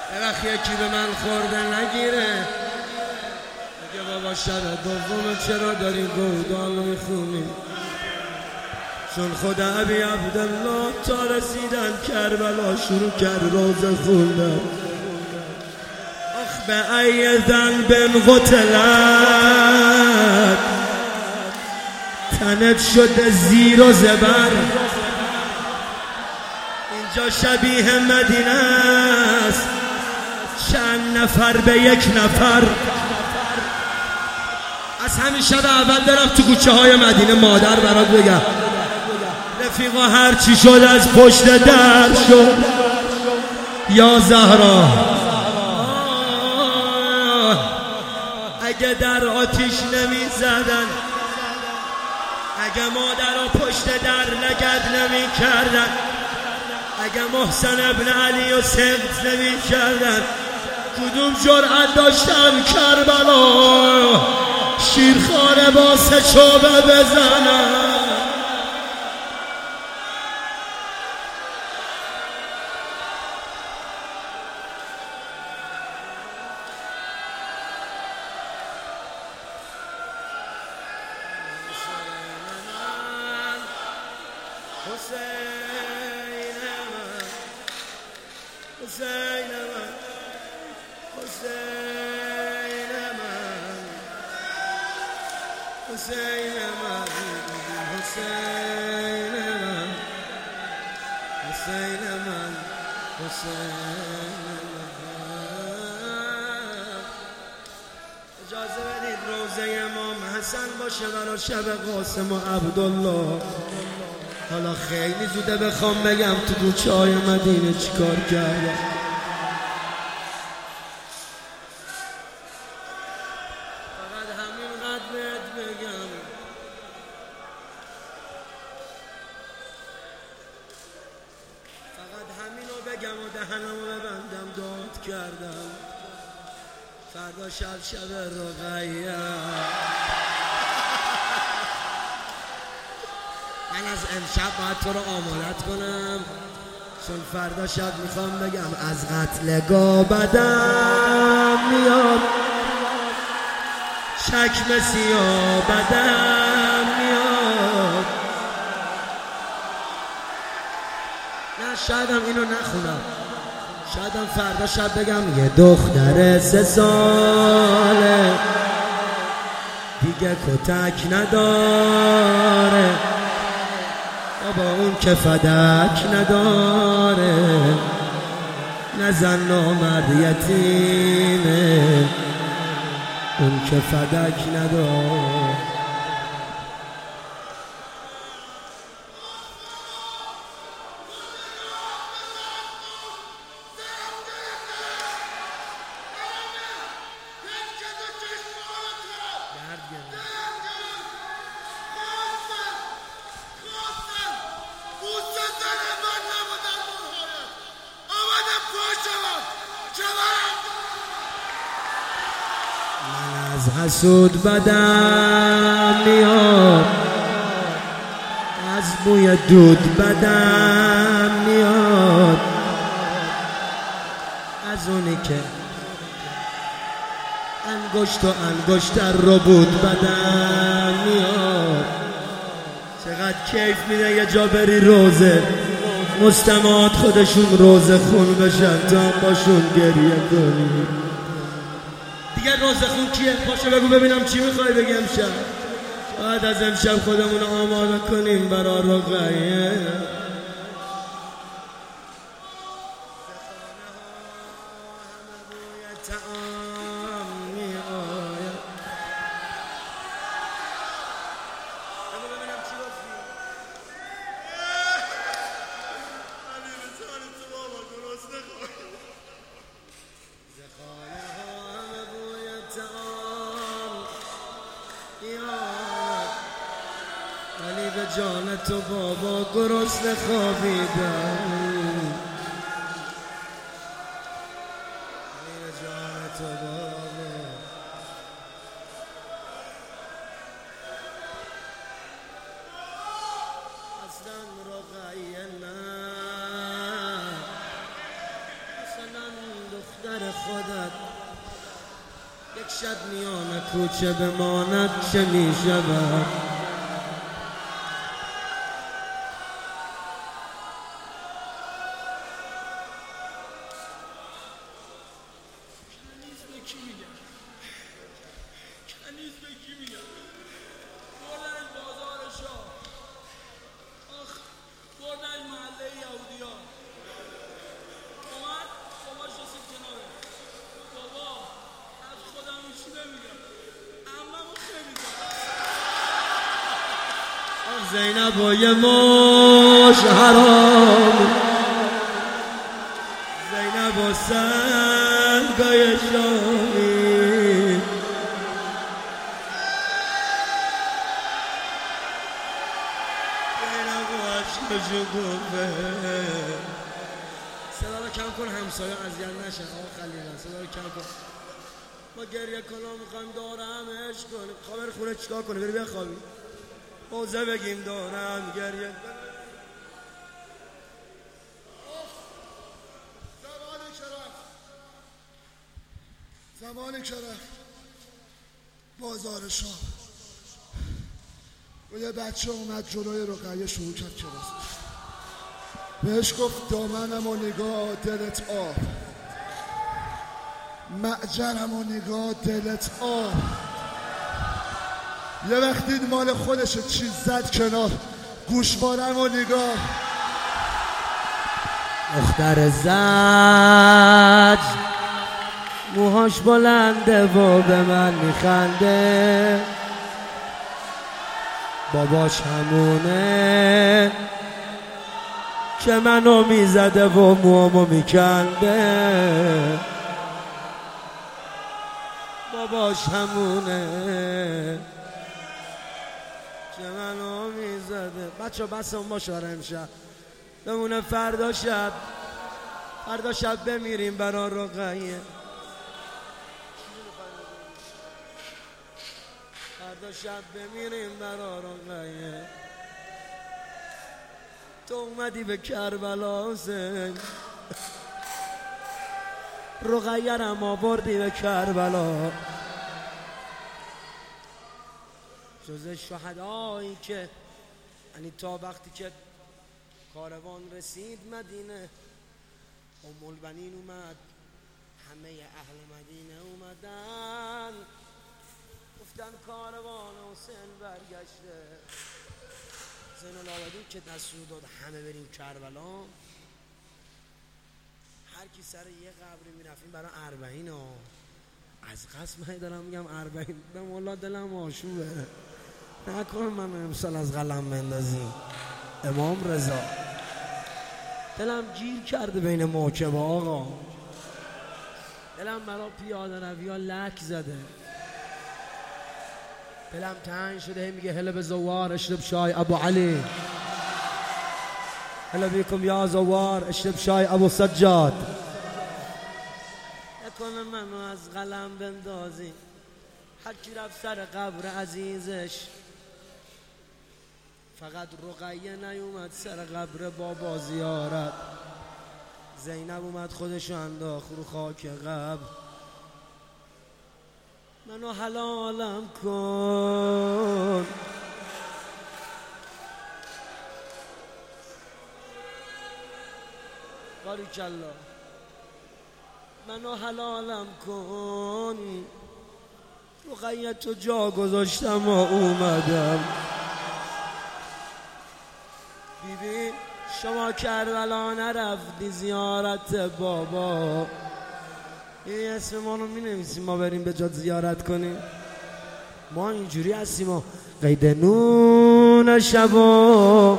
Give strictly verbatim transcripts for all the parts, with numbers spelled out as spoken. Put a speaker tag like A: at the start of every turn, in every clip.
A: یه وقت یکی به من خورده نگیره میگه بابا شب دوم چرا داری گودال میخونی؟ چون خدا ابی عبدالله تا رسیدن کربلا شروع کرد روزه خوندن. آخ به ای ذنب قتلت تنت شده زیر و زبر. اینجا شبیه مدینه است، چند نفر به یک نفر. از همین شب اول برم تو کوچه های مدینه مادر برات بگم رفیقا هر چی شد از پشت در شد یا زهرا. اگه در آتیش نمی زدن، اگه مادرها پشت در لگد نمی کردن، اگه محسن ابن علی و سقط نمی کردن، کدوم جرأت داشتن کربلا شیرخواره با سه چوبه بزنن؟ حسین من، حسین من، حسین من، حسین من، حسین من، حسین من، حسین من. اجازه بدید روزه امام حسن باشه برای شب قاسم و عبدالله. حالا خیلی زوده بخوام بگم تو کوچه های مدینه چیکار کردم. فقط همین قد بهت بگم، فقط همینو بگم و دهنمو ببندم. داد کردم فردا شب شب رقیه. من از امشب باید تو رو آمادت کنم، چون فردا شب میخوام بگم از قتلگاه بدم میاد، چکم سیاه بدم میاد. نه شایدم اینو نخونم، شایدم فردا شب بگم یه دختر سه ساله دیگه کتک نداره، با اون که فدک نداره، نه زن نامرد یتیمه اون که فدک نداره. از حسود بدم میاد، از بوی دود بدم میاد، از اونی که انگشت و انگشتر رو بود بدم میاد. چقدر کیف میده یه جا بری روزه مستمعات خودشون روزه خون بشن تا هم باشون گریه کنی. دیگه روزه خون کیه؟ پاشو بگو ببینم چی میخوای بگی امشب. بعد از امشب خودمون آماده کنیم برای رقیه. ولی به جان تو بابا گرسنه خوابیدم، ولی به جان تو بابا. اصلا رقیه نه، اصلا دختر خودت یک شب میان کوچه بماند چه میشود؟ زینب و یه ماش حرام، زینب و سنگای شامی، زینب و عشق گفه. صدا رو کم کن همسایه اذیت نشن. آقا خلیل صدا رو کم کن. ما گریه کنم میخوایم دارم عشق کنیم. خواهر خونه چیکار کنه؟ بری بخوابی. موزه بگیم دارم گریه.
B: زمان کرف زمان کرف بازار شام و یه بچه اومد جلوی رقیه شروع کرد کلاس. بهش گفت دامنم و نگاه دلت آب، معجرم و نگاه دلت آب. یه وقت دید مال خودشه چیز زد کنار، گوشوارم و نگاه.
A: دختر زج موهاش بلنده و به من میخنده، باباش همونه که منو میزده و موامو میکنده، باباش همونه که منو میزده. بچه بس اون باشه برای امشب بمونه. فردا شب فردا شب بمیریم برا رقیه. فردا شب بمیریم برا رقیه. تو اومدی به کربلا حسین، رقیه رم آوردی به کربلا. جز شهدایی که یعنی تا وقتی که کاروان رسید مدینه، ام البنین اومد، همه اهل مدینه اومدن گفتن کاروان حسین برگشته. زین العابدین که دستور داد همه بریم کربلا، هر کی سر یه قبری میرفتیم برای اربعین ها. از قسم هایی دارم میگم اربعین، به مولا دلم آشوبه، نکن من امسال از قلم بندازی. امام رضا دلم گیر کرده بین موکب آقا، دلم برا پیاده روی ها لک زده، دلم تنگ شده. میگه هلا به زوار اشرب شای ابو علی، هلا بیکم یا زوار اشرب شای ابو سجاد. نکنه منو از قلم بندازی. هر کی رفت سر قبر عزیزش، فقط رقیه نیومد سر قبر بابا زیارت. زینب اومد خودشو انداخت رو خاک قبر. منو حلالم کن، باریکالله، منو حلالم کن. رقیه تو جا گذاشتم و اومدم. بیبی شما کربلا نرفتی زیارت بابا، این اسم ما رو می نویسیم ما بریم به جات زیارت کنیم. ما اینجوری هستیم و قید نون شبا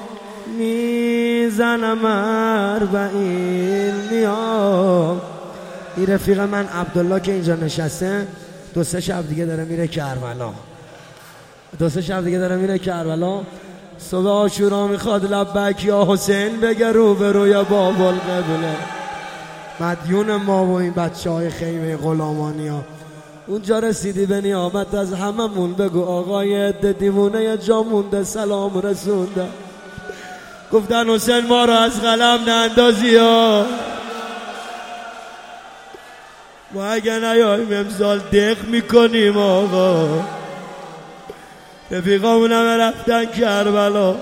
A: میزنم اربعین میام. این رفیق من عبدالله که اینجا نشسته دو سه شب دیگه داره میره کربلا، دو سه شب دیگه داره میره کربلا. صبح عاشورا میخواد لبک یا حسین بگه رو به روی باب القبله. مدیون ما و این بچه های خیمه غلامانی ها. اونجا رسیدی به نیابت از هممون بگو آقای عده دیوونه یا جا مونده سلام رسونده. گفتن حسین ما رو از قلم نندازی ها. ما اگه نیاییم امسال دق میکنیم آقا. رفیقامون همه رفتن کربلا.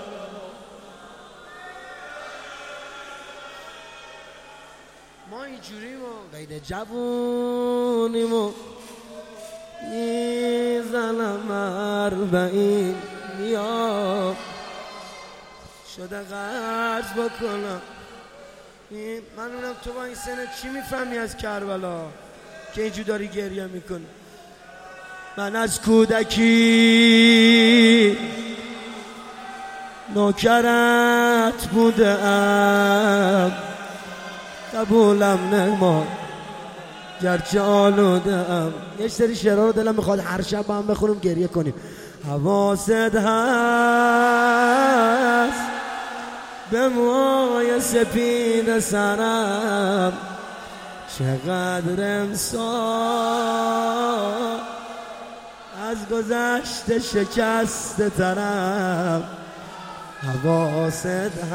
A: ما اینجوریم و قید جوونیم و میزنم اربعین میام شده قرض بکنم. این من اونم تو با این سنت چی میفهمی از کربلا که اینجور داری گریه میکنی؟ من از کودکی نوکرت بودم قبولم نما گرچه آلودم. یه سری شعرها رو دلم میخواد هر شب با هم بخونم گریه کنیم. حواست هست به موهای سپید سرم چقدر امسال از گذشته شکسته ترم. حواست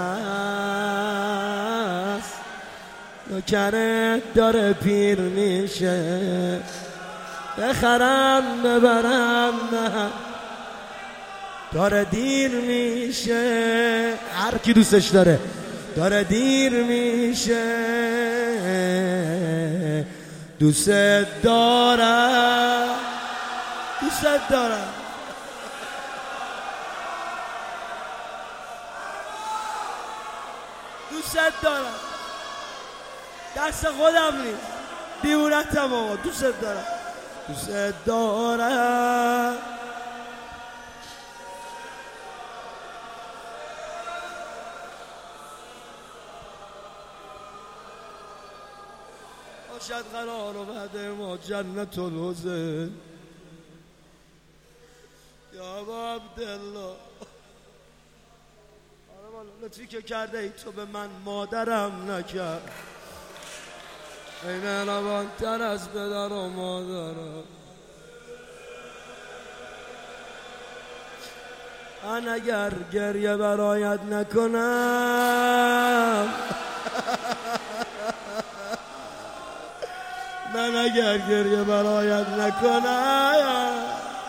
A: هست نوکرت داره پیر میشه بخرم ببرم نه داره دیر میشه. هر کی دوستش داره داره دیر میشه. دوست دارم دوست دارم دوست دارم دست خودم نیست دیونتم آقا. دوست دارم دوست دارم. باشد قرار و بعد ما جنت الحزن یا با عبدالله. آره والا لطفی که کرده ای تو به من مادرم نکرد. ای مهربان تر از پدر و مادرم. من اگر گریه برایت نکنم من اگر گریه برایت نکنم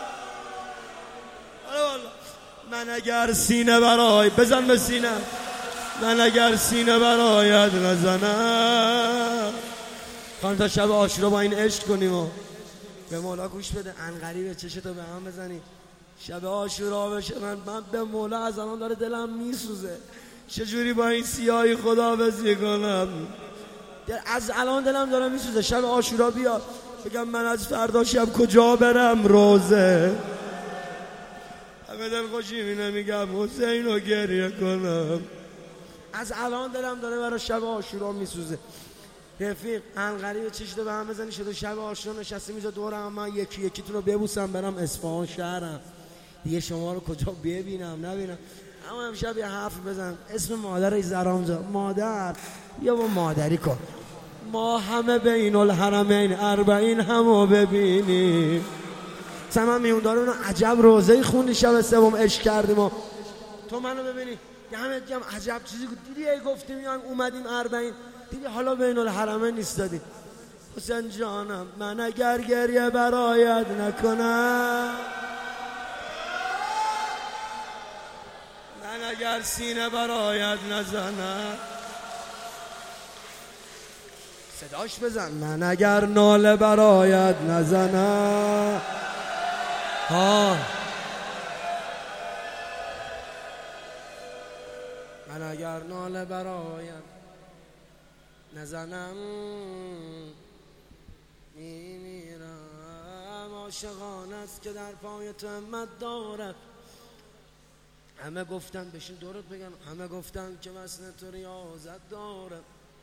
A: من اگر سینه برای بزن به سینه من اگر سینه برایت نزنم. خانم تا شب عاشورا با این عشق کنیم و به مولا گوش بده. انقریبه چشتو به هم بزنی شب عاشورا بشه. من من به مولا از الان داره دلم میسوزه چجوری با این سیاهی خداحافظی کنم. از الان دلم داره میسوزه. شب عاشورا بیاد بگم من از فردا شب کجا برم روزه. همه دل خوشی می نمیگم حسین رو گریه کنم. از الان دلم داره برای شب عاشورا میسوزه. رفیق انقریب چشتو به هم بزنی شده شب عاشورا نشسته میزا دورم من یکی یکیتون رو ببوسم برم اصفهان شهرم دیگه شما رو کجا ببینم نبینم. اما امشب یه حرف بزن اسم مادر ایزرام جا مادر یا با مادری کن. ما همه بین الحرمین اربعین همو ببینیم. مثلا من میوندارون عجب روزهی خوندی شب سوم عشق کردیم و تو منو ببینی دمت گرم عجب چیزی دیدی. ای گفتیم میایم اومدیم اربعین دیدی حالا بین الحرمین نیستادیم. حسین جانم من اگر گریه برایت نکنم من اگر سینه برایت نزنم صداش بزن. من اگر ناله برایت نزنم ها من اگر ناله برایت نزنم میمیرم. عاشقانه است که در پای تو همت دارد. همه گفتن بشین دورت بگن همه گفتن که وصل تو ریاضت داره.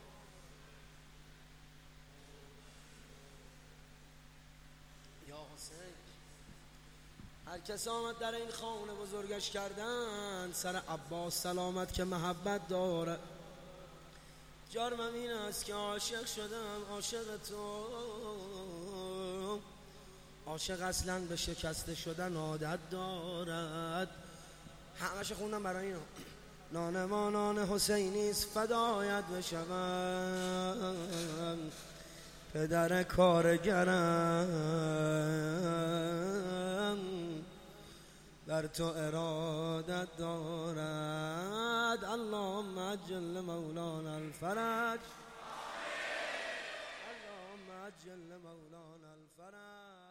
A: یا حسین هر کس آمد در این خانه بزرگش کردن سر عباس سلامت که محبت داره. جرمم این است که عاشق شدم عاشق تو. عاشق اصلا به شکسته شدن عادت دارد. همش خوندم برای اینا. نان ما نان حسینیست فدایت بشم. پدر کارگرم در تو ارادت دارد. اللهم عجل مولانا الفرج، اللهم عجل مولانا الفرج.